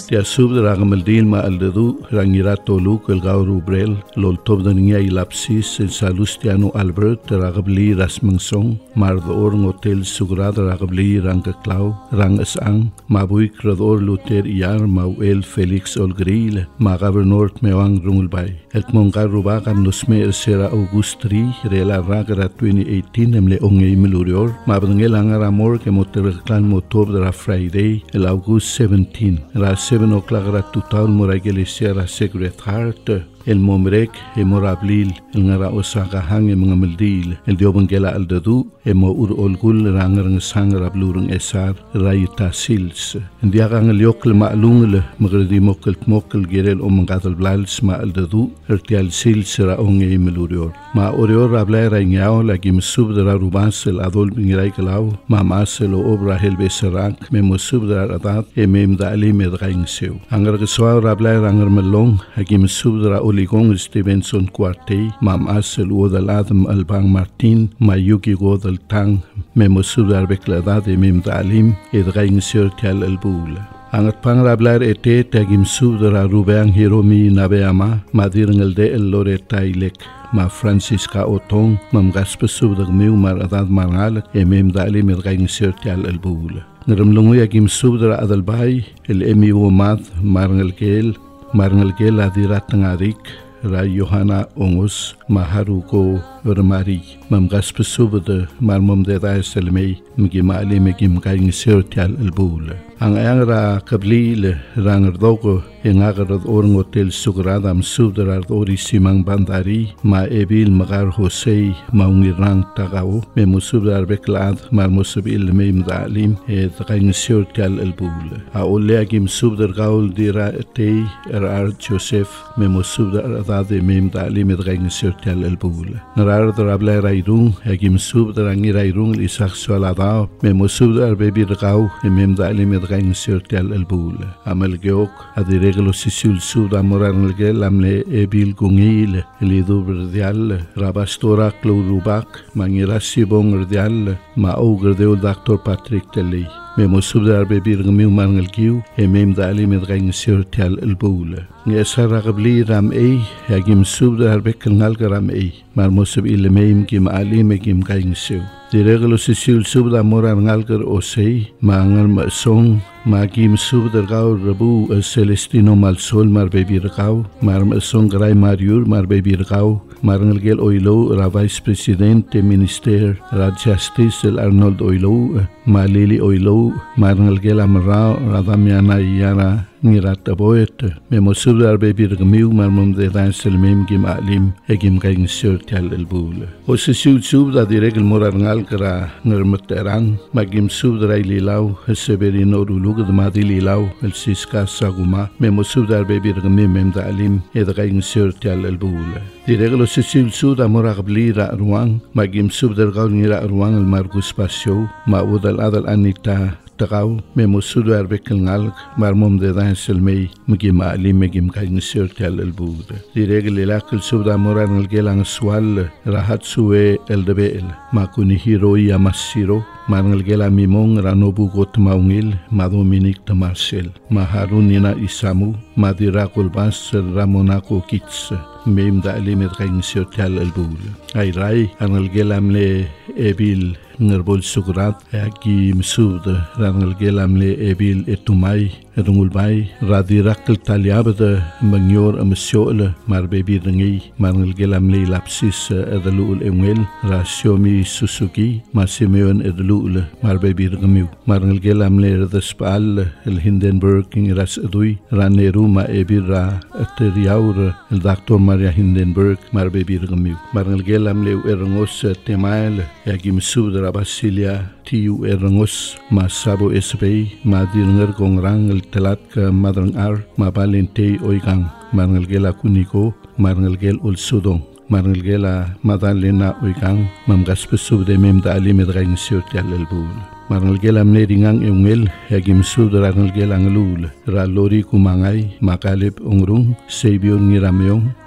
Tia subdra gamaldil ma aldadu rangirato Luke el gauru brel lol tobdania ilapsis el Salustiano Albert ragabli rasmangsong mardor hotel sugrad ragabli rangaklau rangasang mabuik rador luter iar mauel Felix Olgril ma gobernor mewang rungulbay el mongar rubagam nosme el sera Augustri rela ragara 2018 emle ongei melurior ma bangel angar amor que motor clan motor de la Friday el August 17 ra 7 o'clock ra total moragel sera Secret Heart el momrek e morablil el ngara osaka hang mga meldil el diobangela aldadu e mo ur olgul rangarang sangra blurung esar rayta sils ndiagang liokl ma'lungl magredi mokkel gerel o mangatal blals ma aldadu ertial sils ra onge melurior ma orior rabla rangao lagi msubdra rubas el adol bingirai klau ma masel obra helbe serak me msubdra adat e mem dali medraing seu angar geswa rabla rangar melong lagi msubdra Oligong Stevenson Quartey, Mam Asel Odal Adam Albang Martin, Mayuki Godal Tang, Memosudar Bekladad e Mem Dalim, Edraing Sirtial Elbula. Angat pangrablar ete tagim subdra Rubang Hiromi Nabeama, Madirangel de El Loreta Ilek, Ma Francisca Otong, Mam Gaspa subdag Miu Maradad Mangal, e Mem Dalim Edraing Sirtial Elbula. Nramlungu yagim subdra Adalbay, El Emi Womad, Marangel Gel, Marngalgel adirat ngarik ra Johanna Ongos Maharuko Vermari mamgas pesubde marmom de raiselmei mgimali mgim kaing sirtial elbul ang ayang kablil rangardogo engagarad orang hotel sugradam subdrar ori simang bandari ma ebil magar Jose maungirang tagaw me musubdar beklad mar musubil meim dalim e kaing sirtial elbul a oleagim subdar gaul dira te rar Joseph me musubdar adade meim dalim e kaing sirtial elbul narar drabla rairung agim subdar angirairung lisak swalada me musubdar bebi ragaw e mem dalim e kaing sirtial elbul amal geok adireglo sisul sud amorangel amle ebil gungil elidu verdial rabastora klurubak mangirasibong verdial ma ogerdeu Dr. Patrick Telly me musubdar bebir gmiu marngel kiu e mem dalim e kaing sirtial elbul ngesar ragabli ram e agim subdar bekengal ram e mar musub ilmeim kim alim kim kaing siu direglo sisul subda morangal ker osei mangal masong magim subdar gau rabu Celestino Malsol mar bebir gau mar masong grai mariur mar bebir gau marangel gel oilo ra vice presidente minister ra justice el Arnold oilo malili oilo marangel gel amra radamiana yara ngirat aboet me mosudar bebir gmiu marmum de dansel mem gim alim egim kaing sirtial elbul o sisul subda diregel morangal kara ngermeterang magim subdra ililaw seberino rulug de madililaw el siska saguma me mosudar bebir gmim mem dalim ed kaing sirtial elbul diregel sisul suda moragabli ra ruang magim subdar gaul ngira ruang el Marcus Pasio ma udal adal anita tagaw me musudar bekengal marmom de dansel mei mgim ali megim kaing sirtial elbud diregel ilakil subda moran el gelang swal rahat suwe el debel makuni hiroi amasiro marangel gela mimong ranobu got maungil ma Dominic de Marcel ma Harunina Isamu ma dirakul bas Ramonako kits mem da alimet kaing sirtial elbud ay rai angel gelam le ebil ngerbol sugrat agi msud rangal gelamle ebil etumai rungulbai radirakal taliabde manyor amsiole mar bebi rengi marngal gelamle lapsis edalul emwel rasiomi Suzuki Simeon edalul mar bebi rengmiu marngal gelamle redespal el Hindenburg ras edui raneru ma ebira ateriaur el Dr. Maria Hindenburg mar bebi rengmiu marngal gelamle erngos temail agi msud Basilia tiu erangos masabo SB madirnger gongrang el telat ke madrang ar mabalente oigang marngel gela kuniko marngel gel ul sudong marngel gela madalena oigang mamgas pesubde mem da ali medraing sirtial elbul marngel gela mneringang eungel yagim sudrangal gela nglul ra lori kumangai makalip ongrung sebion ngiramyong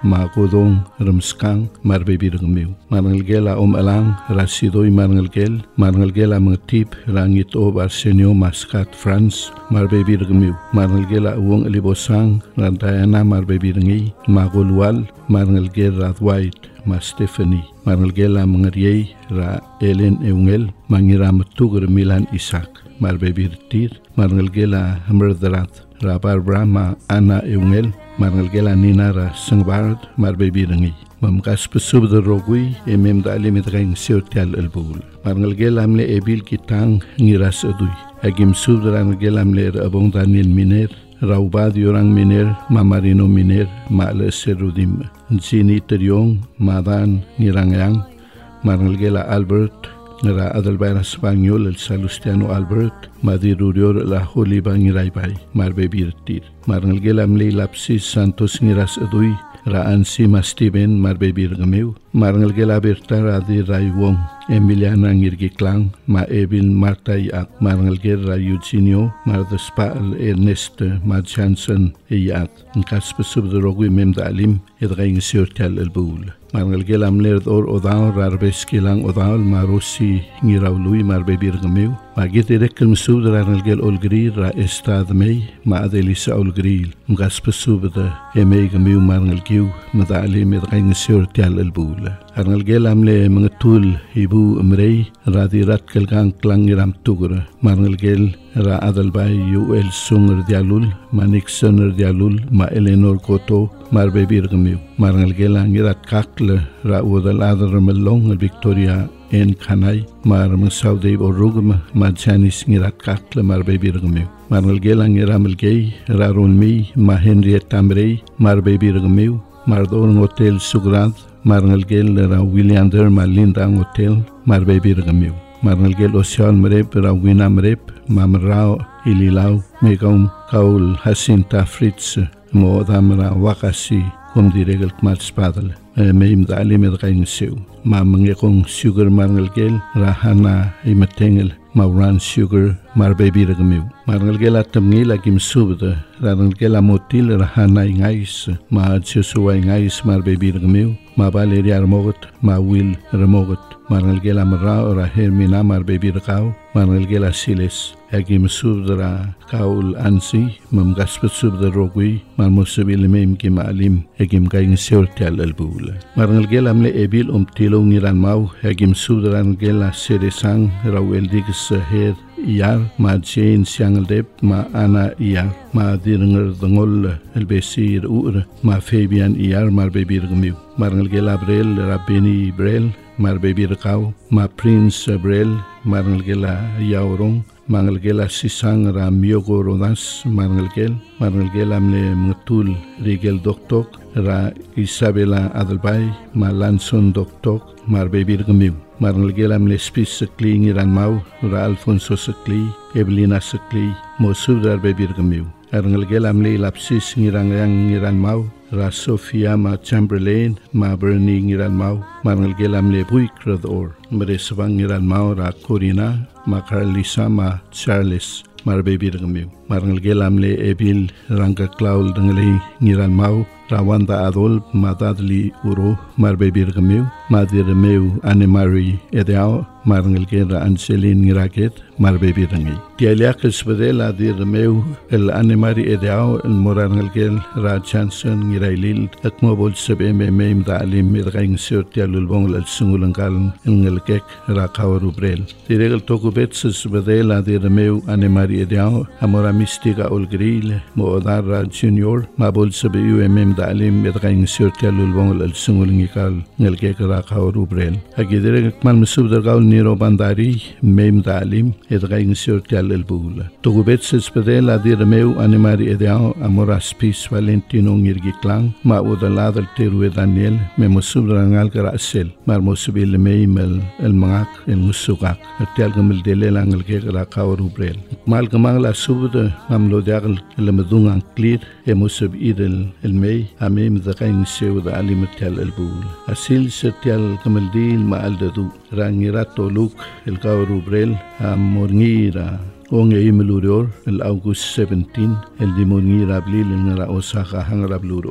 Godong Ramskang Marbebirgamiu. Marngelgela Alang Rasidoy Marngelgela Mangtip Rangit Ob Arsenio Mascat France Marbebirgamiu. Marngelgela Wong Libosang Randayana Marbebirngi Magolwal Marngelgela White Stephanie Marngelgela Mangariei Ra Ellen Eungel Mangiramatugur Milan Isaac Marbebirtir Marngelgela Hammerdarat Ra Barbara Anna Eungel Marngelgela Nina Ra Sangbard Marbebirngi Mamkas pesub de rogui Dalim Edreng Siotial Elbul Marngelgela Amle Ebil Kitang Ngiras Adui Agim sub de Rangelgela Amle Abong Daniel Miner Raubad Yorang Miner Mamarino Miner Male Serudim Nzini Teriong Madan Nirangayang Marngelgela Albert Ra Adelbaira Spanyol El Salustiano Albert Madirurior La Joliba Ngiraibay Marbebirtir Marngelgela Amle Lapsis Santos Ngiras Adui Ra Ansima Steven Marbebirgamiu Marngelgela Berta Radi Raiwong Emiliana Ngirgiklang Evil Marta Iak Marngelgela Eugenio Mardespal Ernest Jansen Iak Nkas pesub de rogui Dalim Edreng Siotial Elbul Marngelgela Amlerd Odaal Rarbeskilang Odaal Marosi Ngiraului Marbebirgamiu Magit Erekel Mesub de Rangelgel Olgri Ra Estad Mei Adelisa Olgril Nkas pesub de Emegamiu Marngelgiu Dalim Edreng Siotial Elbul Arngelgela Amle Mangatul Ibu Mrei Radi Ratkelgang Klangiram Tugur Marngelgel Ra Adelbay UL Sunger Dialul Nixoner Dialul Eleanor Koto Marbebirgamiu Marngelgela Ngirat Kakle Ra Udal Adar Melong Victoria En Kanai Saudi Orugum Janis Ngirat Kakle Marbebirgamiu Marngelgela Ngiramelgei Ra Ronmi Henrietta Mrei Marbebirgamiu Mardon Hotel Sugrad Marngelgel Ra William Derma Lindang Hotel Marbebirgamiu Marngelgel Ocean Mrep Ra Wina Mrep Mamrao Ililau Megam Kaul Jacinta Fritz Modamra Wakasi Diregel Kmatspadal Meim Dalim Edreng Seu Mangekong Sugar Marngelgel Rahana Imatengel Mauran Sugar Marbebirgamiu Marngelgela Tamngila Gim Subde Rangelgela Motil Rahana Ingais Jesuwa Ingais Marbebirgamiu Valeria Armogot Will Remogot Marngelgela Mara Ra Hermina Marbebirgau Marngelgela Siles Agim Subdra Kaul Ansi Mamgaspet Subda Rogui Marmosabil Mem Gimalim Agim Gain Seurtial Elbul Marngelgela Amle Ebil Tilo Niran Mau Agim Subdra Ngela Seresang Rawel Digis Her Iyar Jane Siangaldep Ana Iyar Dirnger Dangol Elbesir Ur Fabian Iyar Marbebirgamiu Marngelgela Brel Rabeni Brel Marbebirgau Prince Brel Marngelgela Yaurong Marngelgela Sisang Ra Miogo Rodas Marngelgela Amle Mutul Rigel Doktok Ra Isabella Adelbay Lanson Doktok Marbebirgamiu Marngelgela Amle Spis Sekli Ngiran Mau Ra Alfonso Sekli Evelina Sekli Mosub Marbebirgamiu Marngelgela Amle Lapsis Ngiran Mau Ra Sofia Chamberlain Bernie Ngiran Mau Marngelgela Amle Buikrador Mereswang Ngiran Mau Ra Corina Carlisa Charles Marbebirgamiu Marngelgela Amle Ebil Ranga Klaul Dengeli Ngiran Mau Rawanda Adol Dadli Uro Marbebirgamiu Dirmeu Anne-Marie Edeao Marngelgela Anselin Ngiraket Marbebirngi Dialiakes Bedela Dirmeu El Anne-Marie Edeao El Morangelgel Ra Jansen Ngirailil Akmobol Sebe Meim Dalim Edreng Siotialul Bongl El Sungulangal Ngelkek Ra Kawarubrel Diregel Tokubetses Bedela Dirmeu Anne-Marie Edeao Amora Mistiga Olgril Moodar Ra Junior Mabol Sebe UMM Dalim Edreng Siotialul Bongl El Sungulangal Ngelkek Ra Kawarubrel Agidirek Man Mesubdargaul Niro Bandari Meim Dalim Edreng Siotial Elbul Tokubetses Bedela Dirmeu Anne-Marie Edeao Amora Spis Valentino Ngirgiklang Udalad El Teru Daniel Memosubdrangal Garasel Marmosubil Meim El Mangak El Musugak Tialgamil Delelang El Gekra Kawarubrel Malgamang La Subda Mamlodiagal El Medungang Clear Emosub Idel El Mei Amem Dreng Seu Alimatial Elbul Asil Setial Kamaldil Maaldadu Rangirato Luke El Kawarubrel Morngira Onge Imelurior El August 17 El Dimongira Blil El Nara Osaka Hangrablur Orior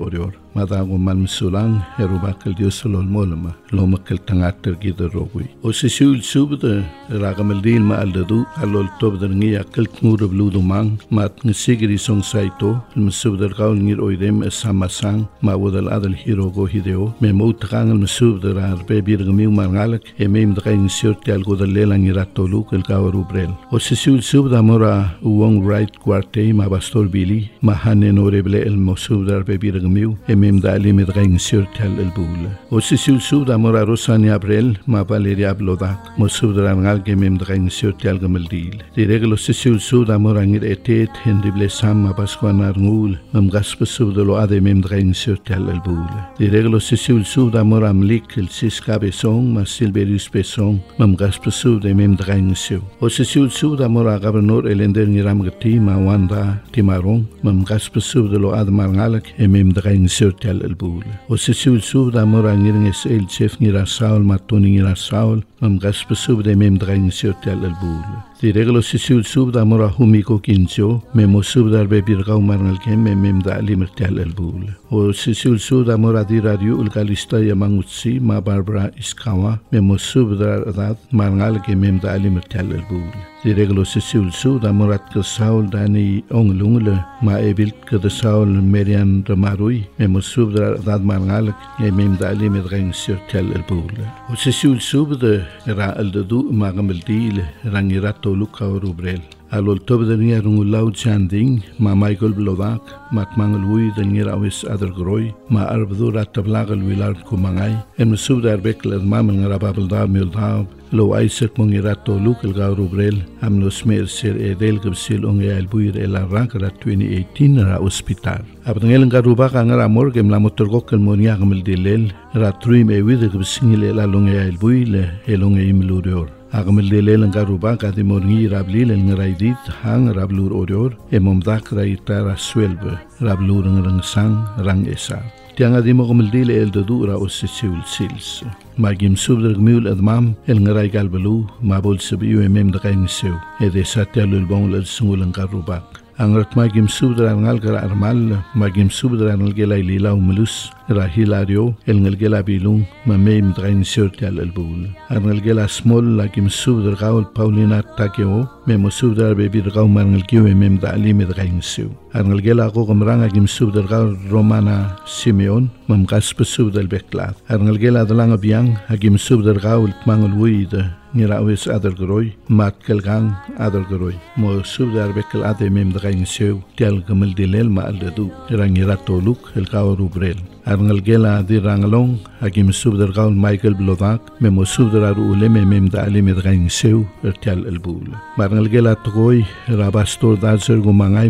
madago malmsulang herubakal Dios lolmolma lomakal tangater gidarogui o sisul subda ragamaldil ma aldadu alol tobdar ngi akal tngur bludumang mat nsigri song saito msubdar gaul ngir oidem samasang ma wodal adal hirogo hideo me moutangal msubdar arbe birgamiu margalak emem drain sirti algo dal lelangiratoluk el gaurubrel o sisul subda mora uong right quarte ma bastor bili ma hanen oreble el mosubdar be birgamiu emem dali med drain sirti al bula o sisul subda mora rosani abrel ma valeria blodak mosubdar angal gemem drain sirti al gamaldil direglo sisul subda mora ngir etet hendible sam ma basquanar ngul mam gasp subda lo ade mem drain sirti al bula direglo sisul subda mora mlik el siskabe song ma silberius pesong mam gasp subda mem drain sirti o sisul subda mora gabernor elender ngiram gati ma wanda timarong mam gasp subda lo ad marngalak emem drain sirti al bula o sisul subda mora ngirnges el chef ngira saul matoni ngira saul mam gasp subda mem drain sirti al bula direglo sisul subda mora humiko kincho memo subda be birgau marngal kem mem da limerti al bula o sisul subda mora dirario ulgalista yamangutsi ma barbara iskawa memo subda dat marngal kem mem da limerti al bula direglo sisul subda morat ke saul dani onglungle ma ebilt ke de saul merian ramarui memo subda dat marngal mem da limet rein sirti al bula o sisul subda ra al du ma gamaldil rangirato Luka Rubrel. Alol tobdania rungulau chanding ma Michael Blodak mat mangalui dangira awis adargroi ma arbdura tablagal wilar kumangai en subdar bekla mamal ngarababda mildab lo Isaac mongirato Luka Rubrel am lo smer ser edel gabsil onge albuir el arranca 2018 ra hospital abdangel ngarubaka ngara morgem la motorgok el moniag mildilel ra truim e wide gabsingil el longe albuile elonge imlurior Agamel de lelan garuba kati morngi rablil el ngaraidit hang rablur orior momdak raitara swelbe rablur ngrang sang rang esa tianga dimo gomel el dura o siul sils magim subder gmul admam el ngarai galbelu mabol sabiu mem dakain seu ede satel bon el sungulan garuba angrat magim subder ngal gar armal magim subder ngal gelai lila umlus rahilario el ngelgela bilung mamem drain sirti al bul ngal gela small magim subder gaul paulina takeo memo subder bebi gaul mangal kiwe mem da ali med drain seu ngal gela ko gomranga gim subder gaul romana simeon mam gasp subder beklat ngal gela dalanga biang agim subder gaul mangul wide ngira wis adargroi mat kelgang adargroi mo subdar bekel ade mem drain seu tel gamel dilel ma aldu rangira toluk el Rubrel arngal gela di ranglong agim subdar gaul Michael Blodak memo subdar uleme mem da ali med drain seu tel elbul marngal gela toy rabastor dazer gumangai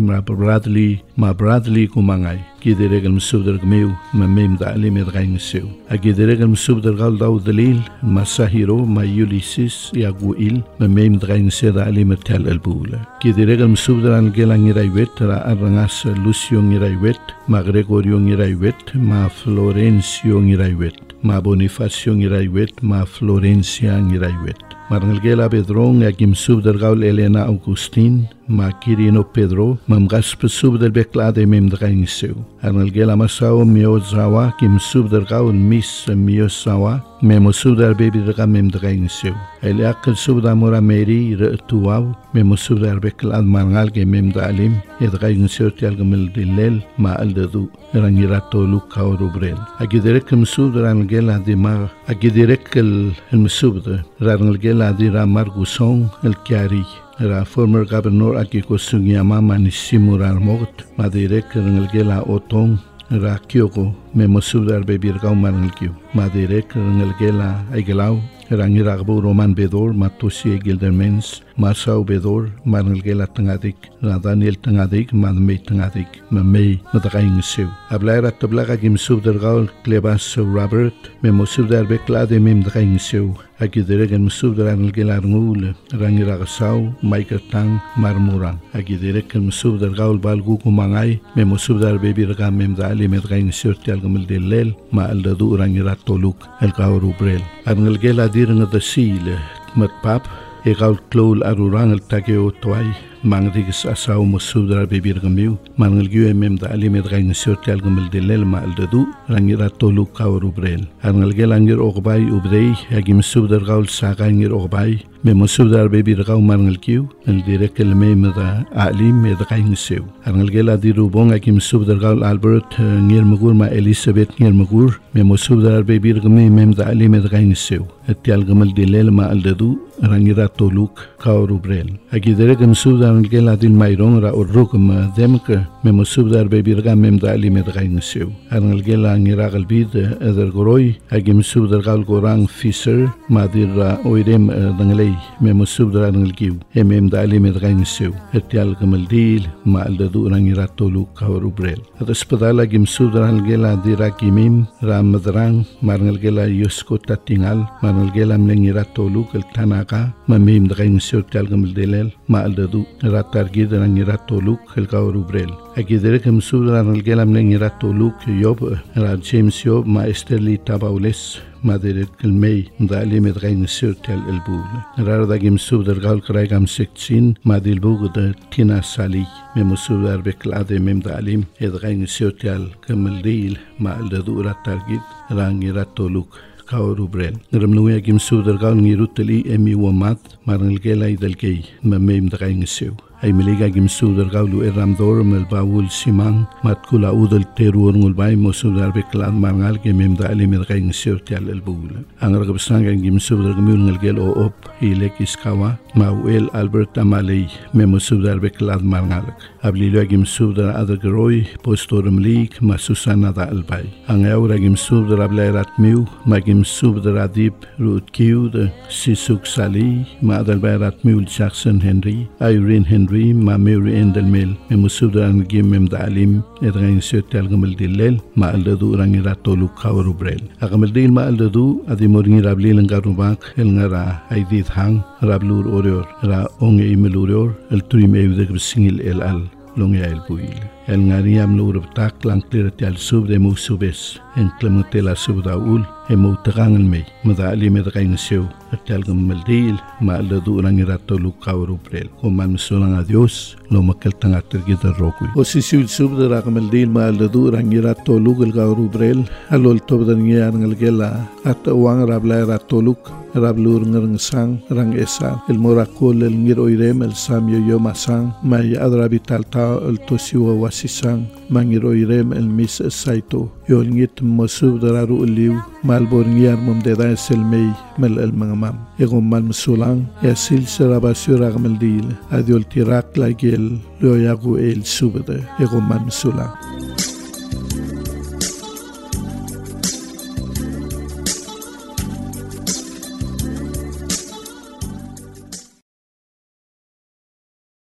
ma Bradley gumangai kideregel subdar gmeu mem da ali med drain seu agideregel subdar gaul daw dalil masahiro ma Ulysses yaguil mem drain seu da ali med tel elbul kideregel subdar an gela ngiraiwet ra arngas Lucio ngiraiwet ma Gregorio ngiraiwet ma Florencio ngiraiwet ma Bonifacio ngiraiwet ma Florencia ngiraiwet marngal gela bedrong agim subdar gaul Elena Augustin ma Quirino Pedro mam gasp subdar beklade mem drain seu arngal gela masao miozawa kim subdar gaul mis miosawa mem subdar bebi mem drain seu el akal subdar mora meri retuaw mem subdar beklad marngal ge mem dalim edrain seu tialgamel dilel ma aldu rangirato Luka Rubrel agiderek subdar arngal gela di ma agiderek el subdar arngal gela di Margusong el Chiari era former governor aquí kosugiama manisimurar mogot madirek rangel gela otong ra kyoko memo subdar bebir gau marangel kyu madirek rangel gela aigelau rangiragbo Roman Bedor matosi Gildermens Masau Bedor marangel gela tangadik ra Daniel tangadik madmei tangadik mamei madagaing seu ablaira tablaga gim subdar gaul Clebas Robert memo subdar beklade mem dagaing seu agideregen subdar rangel gela ngul rangiragasau Michael Tang marmurang agideregen subdar gaul balgu kumangai memo subdar bebir gam mem dali medgaing seu tialgamel delel ma aldu rangiratoluk el Rubrel arngel gela dirnga da sile mat pap e gaul klol arurang el takeo toai mangrigas asaw mo subdar bebir gamiu mangal giu da alim edgain sortial gamal delel ma aldadu rangira tolu kawrubrel angal gelangir ogbay ubrei agim subdar gaul sagangir ogbay me musubdar bebir gaw mangal giu el direk el da alim edgain sew angal gela dirubong agim subdar gaul Albert ngir mugur ma Elizabeth ngir mugur me musubdar bebir gami da alim edgain sew etial gamal delel ma aldadu rangira toluk kawrubrel agi direk musubdar gela dil mayrong ra urruk ma demke me musubdar bebir gam da alim edgain sew angal gela ngira galbid eder goroy agi musubdar gaul gorang fisher ma dir oirem dangalay me musubdar angal giu da alim edgain sew etial gamal dil ma aldadu rangira toluk kawrubrel ataspadala gim subdar gela dirakimim ram madrang marngal gela yusko tatingal marngal gela mlengira toluk el tanaka mamim dgain sew tel gamal delel ma aldadu ratar gid rangira toluk el kawrubrel agidere kem subdar gela mlengira toluk yob ra James yob ma Esterli tabaules madere kelmei da alim edgain sew tel el bul rar da gim subdar gaul kraigam sektin madil bug da tina sali me musubdar beklade da alim edgain sew tel kemal dil ma aldadu ratar gid rangira toluk kawrubrel ngamnuya gim subdar gaul ngiruteli emi wamat marngal gela idalkei mamim dgain sew ay meliga gim subdar gaulu eramdor mel baul simang matkula udal terur ngul bay musubdar beklan mangal ke da alim edgain sew tel el bul angar gabsang gim subdar gmul ngel gel o op ilek iskawa mauel Albert amalei me musubdar beklan mangal ablilo gim subdar adar groy postorum lik ma Susana da albay angaura gim subdar ablayrat miu magim subdar adib rut kiu de sisuk sali ma adal bayrat miu Jackson Henry Irene Henry ma Mary Endelmel me musubdar gim da alim edgain sew tel gamal dilel ma aldadu rangira toluk kawrubrel agamal dil ma aldadu adimoringi rablil ngarubak el ngara aidit hang rablur orior ra onge imelurior el tuim evde singil el al longe el buil el ngariam lurb tak lang tel sub de musubes en clementela subdaul emutagangal me madali medgain sew tel gamal dil ma aldadu rangira toluk kawrubrel koman sulang adios lo makal tangater gida rokui o sisul subdar gamal dil ma aldadu rangira toluk el kawrubrel alol tobdan ngiar ngal gela at wang rabla ra toluk rablur ngerng sang rang esa el morakol el ngir oirem el samyo yo masang may adrabital ta el tosiwa wasisang mangir oirem el mis saito yol ngit musubdar ru liu malbor ngiar mum de da selmei mel el mangamam egom mal musulang yasil serabasyo ragmal dil adiol tirak lagel lo yagu el subde egom mal musulang